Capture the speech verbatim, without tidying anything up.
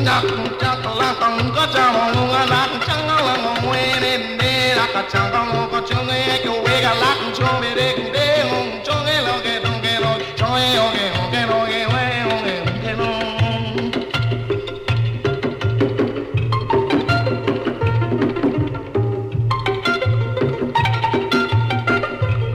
chắc chắc là không có chào mong là chắc là ngồi nên đi là chắc không có